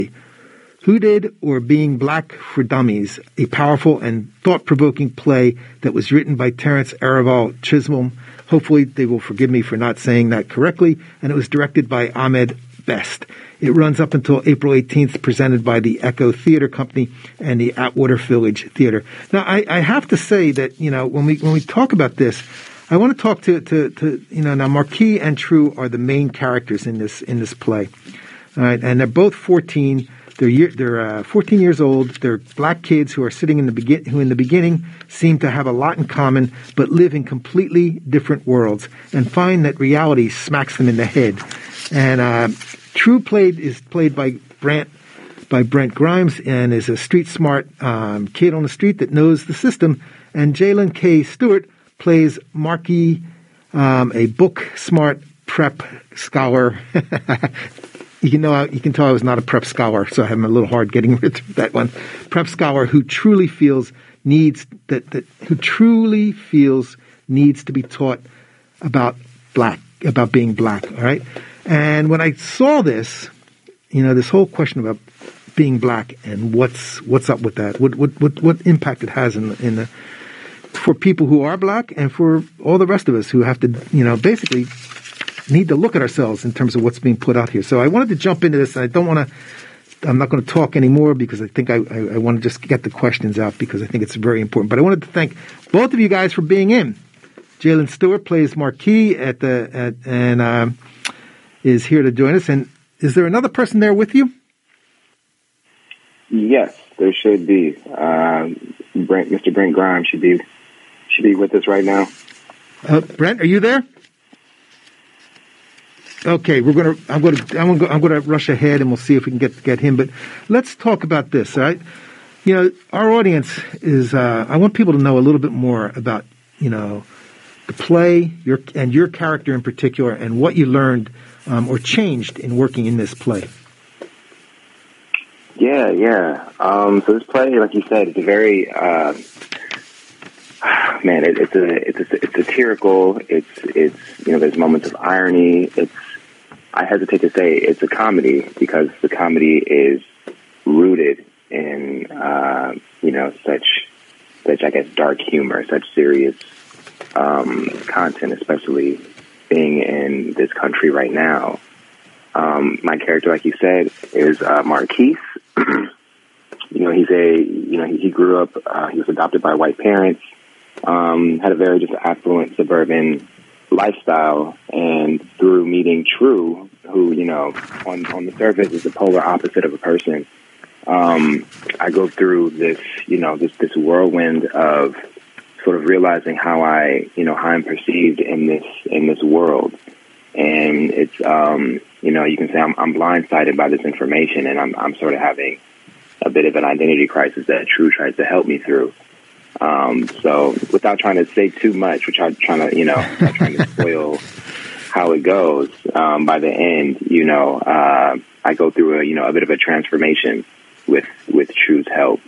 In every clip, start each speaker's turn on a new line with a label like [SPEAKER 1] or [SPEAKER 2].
[SPEAKER 1] Who Did or Being Black for Dummies, a powerful and thought-provoking play that was written by Terrence Araval Chisholm. Hopefully they will forgive me for not saying that correctly. And it was directed by Ahmed Best. It runs up until April 18th, presented by the Echo Theater Company and the Atwater Village Theater. Now, I have to say that, when we talk about this, I want to talk to now Marquis and True are the main characters in this play. All right, and they're both 14. They're 14 years old. They're black kids who are sitting who in the beginning seem to have a lot in common, but live in completely different worlds and find that reality smacks them in the head. And True is played by Brent Grimes and is a street smart kid on the street that knows the system. And Jalen K. Stewart plays Marquis, a book smart prep scholar. You can tell I was not a prep scholar, so I'm a little hard getting through that one. Prep scholar who truly feels needs to be taught about being black. All right, and when I saw this, this whole question about being black and what's up with that, what impact it has for people who are black and for all the rest of us who have to, basically need to look at ourselves in terms of what's being put out here. So I wanted to jump into this, and I'm not going to talk anymore because I think I want to just get the questions out because I think it's very important. But I wanted to thank both of you guys for being in. Jalen Stewart plays Marquis and is here to join us. And is there another person there with you?
[SPEAKER 2] Yes, there should be. Mr. Brent Grimes should be with us right now.
[SPEAKER 1] Brent, are you there? Okay, I'm gonna rush ahead and we'll see if we can get him. But let's talk about this. All right, our audience is. I want people to know a little bit more about the play, your character in particular, and what you learned or changed in working in this play.
[SPEAKER 2] Yeah. So this play, like you said, it's a very it's satirical. It's there's moments of irony. I hesitate to say it's a comedy because the comedy is rooted in such I guess dark humor, such serious content, especially being in this country right now. My character, like you said, is Marquis. He grew up. He was adopted by white parents. Had a very just affluent suburban lifestyle, and through meeting True, who on the surface is the polar opposite of a person, I go through this this whirlwind of sort of realizing how I'm perceived in this world, and it's you can say I'm blindsided by this information, and I'm sort of having a bit of an identity crisis that True tries to help me through. So without trying to say too much, which I'm trying to spoil how it goes, by the end, I go through a bit of a transformation with True's help.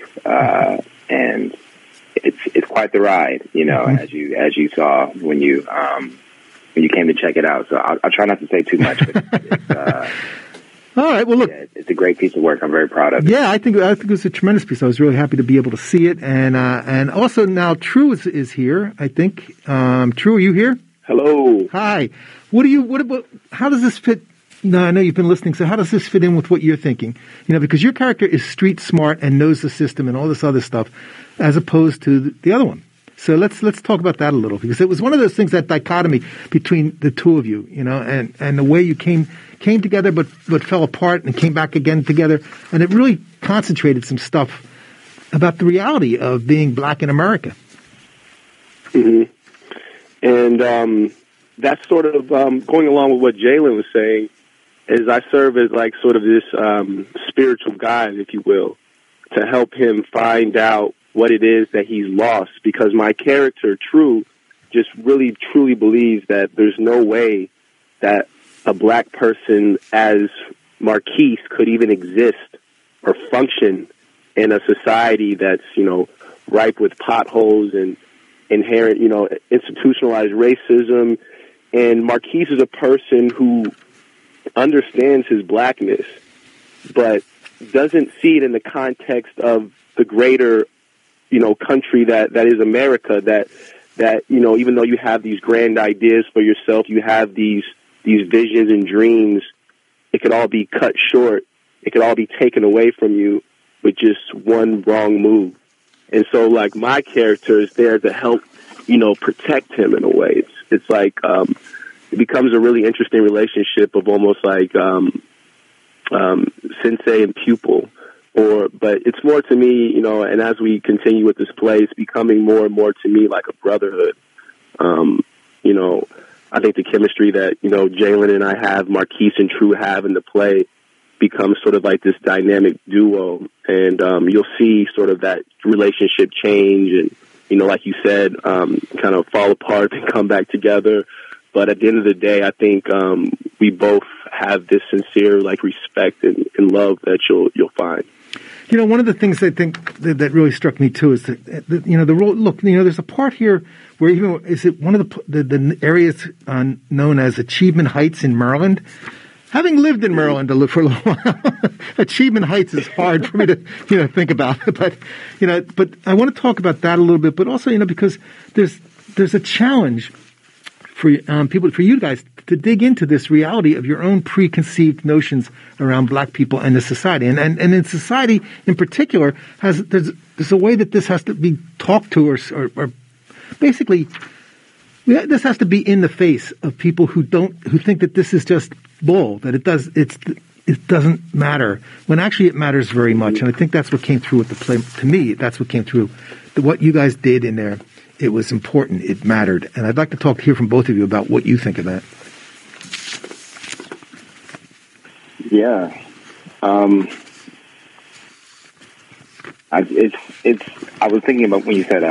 [SPEAKER 2] And it's quite the ride, as you saw when you came to check it out. So I'll try not to say too much, but it's
[SPEAKER 1] all right. Well, look,
[SPEAKER 2] it's a great piece of work. I'm very proud of it.
[SPEAKER 1] Yeah, I think it was a tremendous piece. I was really happy to be able to see it, and also now True is here. I think True, are you here?
[SPEAKER 2] Hello.
[SPEAKER 1] Hi. How does this fit? No, I know you've been listening. So how does this fit in with what you're thinking? Because your character is street smart and knows the system and all this other stuff, as opposed to the other one. So let's talk about that a little, because it was one of those things, that dichotomy between the two of you, and the way you came together, but fell apart and came back again together, and it really concentrated some stuff about the reality of being black in America.
[SPEAKER 3] Mm-hmm. And that's sort of going along with what Jalen was saying. Is I serve as like sort of this spiritual guide, if you will, to help him find out what it is that he's lost, because my character, True, just really, truly believes that there's no way that a black person as Marquis could even exist or function in a society that's, ripe with potholes and inherent, institutionalized racism. And Marquis is a person who understands his blackness, but doesn't see it in the context of the greater, country that is America, that even though you have these grand ideas for yourself, you have these visions and dreams, it could all be cut short. It could all be taken away from you with just one wrong move. And so, like, my character is there to help, protect him in a way. It's like it becomes a really interesting relationship of almost like sensei and pupil. But it's more to me, and as we continue with this play, it's becoming more and more to me like a brotherhood. I think the chemistry that, Jalen and I have, Marquise and True have in the play becomes sort of like this dynamic duo. And you'll see sort of that relationship change and, like you said, kind of fall apart and come back together. But at the end of the day, I think we both have this sincere, like, respect and love that you'll find.
[SPEAKER 1] One of the things I think that really struck me too is that the role. Look, there's a part here where even is it one of the areas known as Achievement Heights in Maryland. Having lived in Maryland for a little while, Achievement Heights is hard for me to think about. But I want to talk about that a little bit. But also because there's a challenge for you guys to dig into this reality of your own preconceived notions around black people and the society. And in society in particular, there's a way that this has to be talked to or basically this has to be in the face of people who think that this is just bull, that it doesn't matter, when actually it matters very much. And I think that's what came through with the play. To me, that's what came through. What you guys did in there, it was important. It mattered. And I'd like to hear from both of you about what you think of that.
[SPEAKER 2] Yeah. I was thinking about when you said,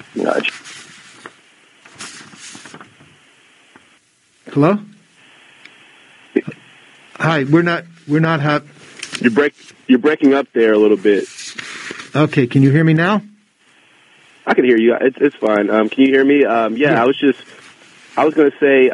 [SPEAKER 1] Hello? Hi, we're not
[SPEAKER 3] You're breaking up there a little bit.
[SPEAKER 1] Okay, can you hear me now?
[SPEAKER 3] I can hear you. It's fine. Can you hear me? Yeah. I was going to say,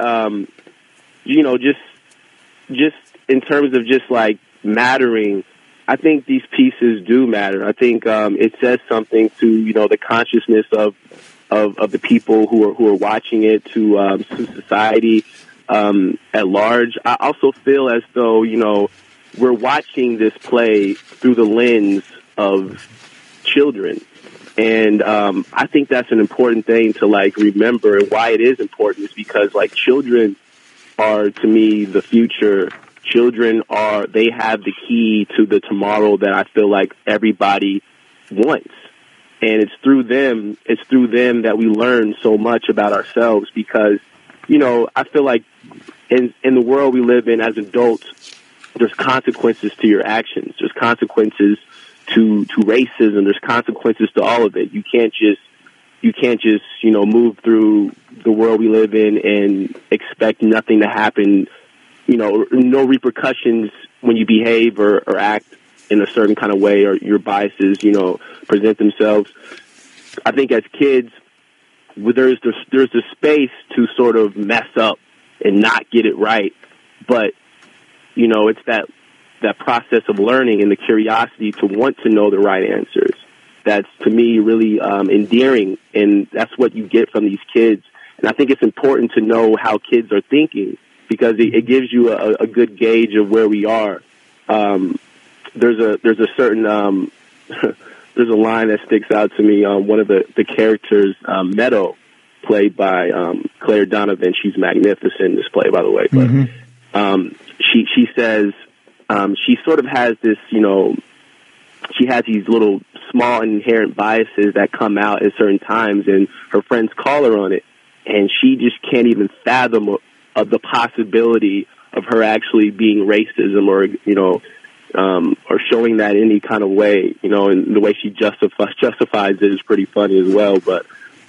[SPEAKER 3] just in terms of just like mattering, I think these pieces do matter. I think it says something to the consciousness of the people who are watching it, to society at large. I also feel as though we're watching this play through the lens of children. And I think that's an important thing to like remember, and why it is important is because like children are, to me, the future. Children they have the key to the tomorrow that I feel like everybody wants. And it's through them that we learn so much about ourselves, because, I feel like in the world we live in as adults, there's consequences to your actions. There's consequences to racism. There's consequences to all of it. You can't just move through the world we live in and expect nothing to happen, no repercussions when you behave or act in a certain kind of way, or your biases, present themselves. I think as kids, there's the space to sort of mess up and not get it right. But, it's that process of learning and the curiosity to want to know the right answers. That's, to me, really endearing, and that's what you get from these kids. And I think it's important to know how kids are thinking, because it gives you a good gauge of where we are. There's a certain there's a line that sticks out to me. One of the characters, Meadow, played by Claire Donovan. She's magnificent in this play, by the way. But she says she sort of has this, she has these little small inherent biases that come out at certain times, and her friends call her on it, and she just can't even fathom of the possibility of her actually being racism or showing that any kind of way, and the way she justifies it is pretty funny as well. But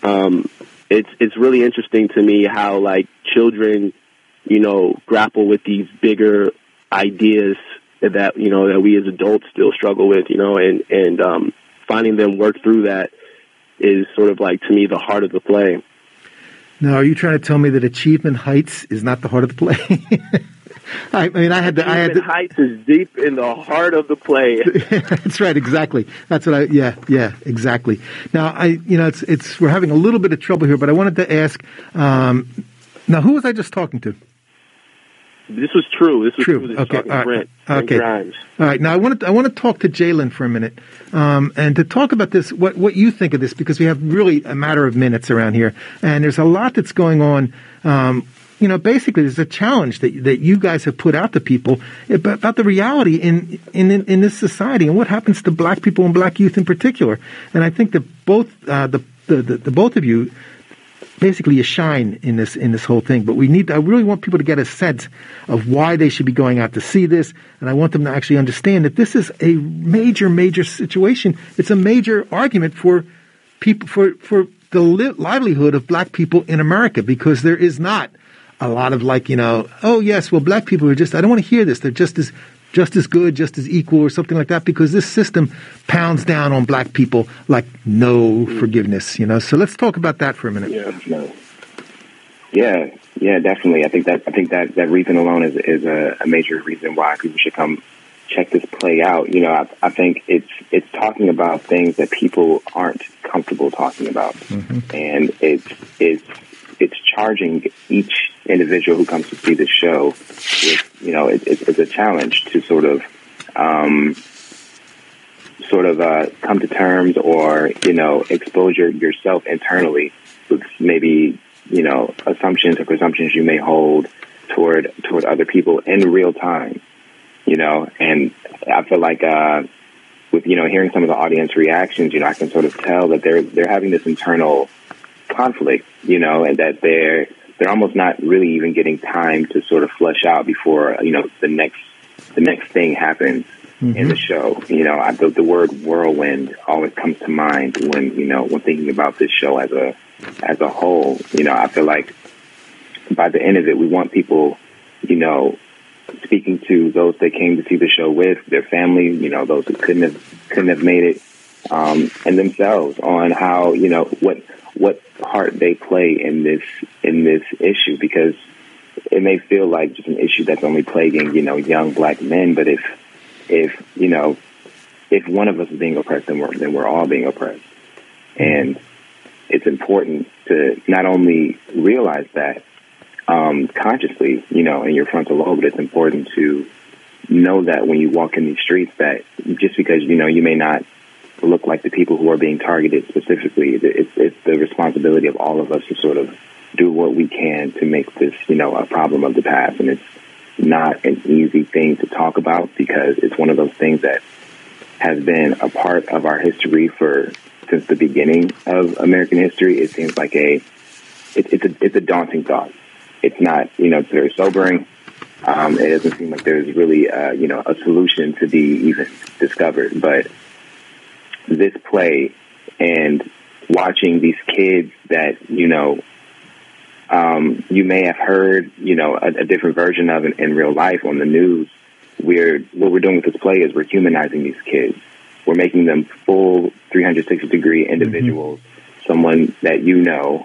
[SPEAKER 3] it's really interesting to me how like children, grapple with these bigger ideas that we as adults still struggle with, and finding them work through that is sort of like, to me, the heart of the play.
[SPEAKER 1] Now, are you trying to tell me that Achievement Heights is not the heart of the play? I had
[SPEAKER 3] Heights is deep in the heart of the play.
[SPEAKER 1] That's right, exactly. That's what exactly. Now, we're having a little bit of trouble here, but I wanted to ask, now who was I just talking to?
[SPEAKER 3] This was True. This was True.
[SPEAKER 1] This okay.
[SPEAKER 3] All right. Brent Grimes.
[SPEAKER 1] All right. Now I want to talk to Jalen for a minute, and to talk about this. What you think of this, because we have really a matter of minutes around here, and there's a lot that's going on. Basically, there's a challenge that you guys have put out to people about the reality in this society and what happens to black people and black youth in particular. And I think that both the both of you. Basically, you shine in this whole thing, but I really want people to get a sense of why they should be going out to see this, and I want them to actually understand that this is a major situation. It's a major argument for people, for the livelihood of black people in America, because there is not a lot of black people are just, I don't want to hear this, they're just as good, just as equal, or something like that, because this system pounds down on black people like no forgiveness, So let's talk about that for a minute.
[SPEAKER 2] Yeah, definitely. I think that reason alone is a major reason why people should come check this play out. I think it's talking about things that people aren't comfortable talking about, and it's charging each individual who comes to see the show with, it's a challenge to sort of come to terms or, expose yourself internally with maybe, assumptions or presumptions you may hold toward other people in real time, and I feel like, with, hearing some of the audience reactions, I can sort of tell that they're having this internal conflict, and that they're almost not really even getting time to sort of flesh out before, the next thing happens in the show. The word whirlwind always comes to mind when thinking about this show as a whole. I feel like by the end of it, we want people, speaking to those they came to see the show with, their family, those who couldn't have made it, and themselves on how, what part they play in this issue, because it may feel like just an issue that's only plaguing, young black men. But if one of us is being oppressed, then we're all being oppressed. And it's important to not only realize that consciously, in your frontal lobe, but it's important to know that when you walk in these streets, that just because, you may not look like the people who are being targeted specifically, it's the responsibility of all of us to sort of do what we can to make this, a problem of the past. And it's not an easy thing to talk about, because it's one of those things that has been a part of our history since the beginning of American history. It seems like it's a daunting thought. It's not, it's very sobering. It doesn't seem like there's really, a solution to be even discovered. But this play and watching these kids that, you may have heard, a different version of in real life on the news. What we're doing with this play is we're humanizing these kids. We're making them full 360-degree individuals, someone that in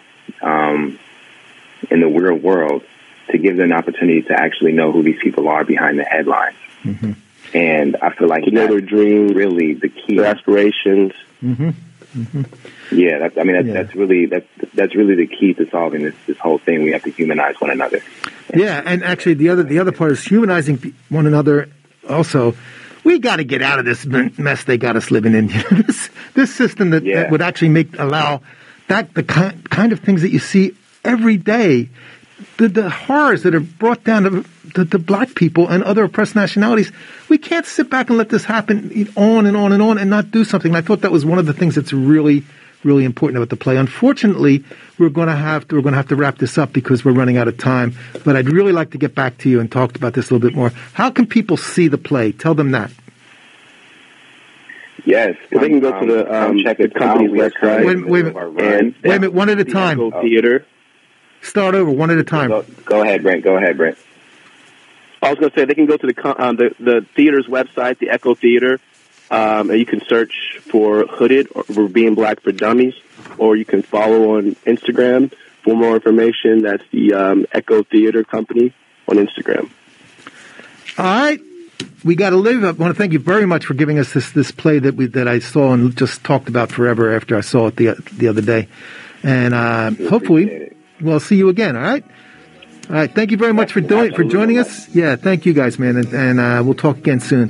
[SPEAKER 2] the real world, to give them an opportunity to actually know who these people are behind the headlines. And I feel like
[SPEAKER 3] to know their dreams,
[SPEAKER 2] really the key,
[SPEAKER 3] their aspirations.
[SPEAKER 2] Yeah, that's really the key to solving this whole thing. We have to humanize one another.
[SPEAKER 1] Yeah, and actually the other part is humanizing one another. Also, we got to get out of this mess they got us living in. This system that would actually allow that the kind of things that you see every day. The horrors that are brought down to black people and other oppressed nationalities. We can't sit back and let this happen on and on and on and not do something. And I thought that was one of the things that's really, really important about the play. Unfortunately, we're going to have to wrap this up because we're running out of time. But I'd really like to get back to you and talk about this a little bit more. How can people see the play? Tell them that.
[SPEAKER 2] Yes,
[SPEAKER 3] they can go to the company's website.
[SPEAKER 1] Wait a minute, one at a time.
[SPEAKER 3] Echo Theater.
[SPEAKER 1] Start over, one at a time.
[SPEAKER 2] Go ahead, Brent.
[SPEAKER 3] I was going to say they can go to the theater's website, the Echo Theater, and you can search for Hooded or for Being Black for Dummies, or you can follow on Instagram for more information. That's the Echo Theater Company on Instagram.
[SPEAKER 1] All right. We got to live. I want to thank you very much for giving us this play that I saw and just talked about forever after I saw it the other day. And hopefully we'll see you again. All right. All right. Thank you very much for joining us. Yeah. Thank you guys, man. And we'll talk again soon.